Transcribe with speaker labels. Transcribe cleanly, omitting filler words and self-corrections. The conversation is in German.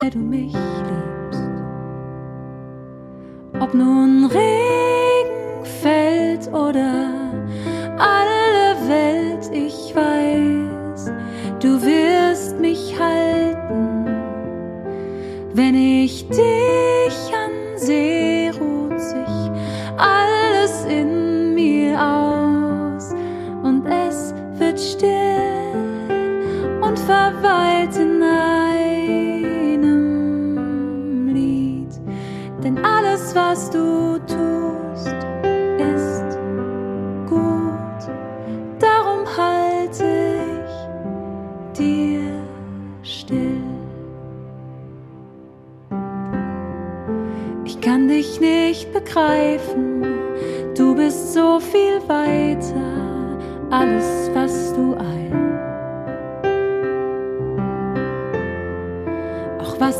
Speaker 1: du mich liebst. Ob nun Regen fällt oder alle Welt, ich weiß, du wirst mich halten. Wenn ich dich ansehe, ruht sich alles in mir aus und es wird still und verweilt in einem Lied. Denn alles, was du tust, ist gut. Darum halte ich dir still. Ich kann dich nicht begreifen, du bist so viel weiter. Alles, was du